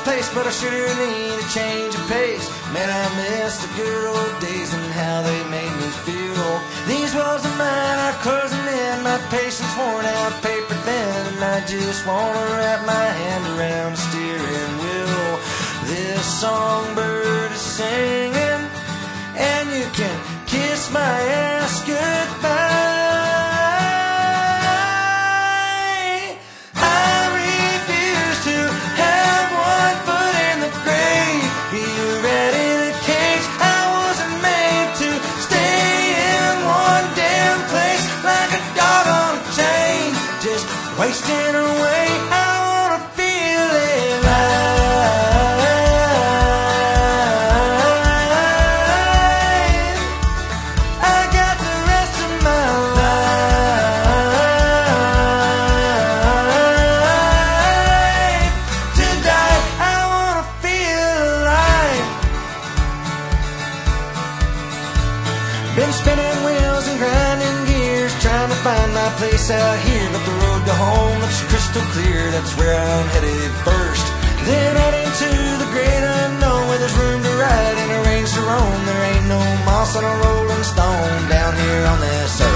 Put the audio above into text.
place, but I sure need a change of pace. Man, I miss the good old days and how they made me feel. These walls of mine are closing in, my patience worn out, paper thin, and I just wanna wrap my hand around the steering wheel. This songbird is singing, and you can kiss my ass goodbye. Wasting away, I wanna feel alive. I got the rest of my life to die. I wanna feel alive. Been spinning wheels and grinding gears, trying to find my place out here, but the road to home looks crystal clear. That's where I'm headed first. Then out into the great unknown, where there's room to ride and a range to roam. There ain't no moss on a rolling stone down here on this earth.